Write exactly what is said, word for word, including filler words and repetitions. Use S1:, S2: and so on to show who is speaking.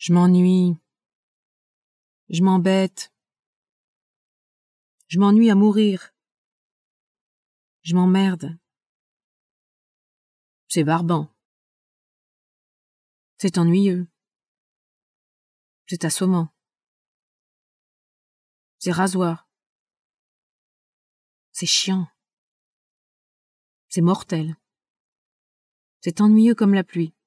S1: Je m'ennuie. Je m'embête. Je m'ennuie à mourir. Je m'emmerde. C'est barbant. C'est ennuyeux. C'est assommant. C'est rasoir. C'est chiant. C'est mortel. C'est ennuyeux comme la pluie.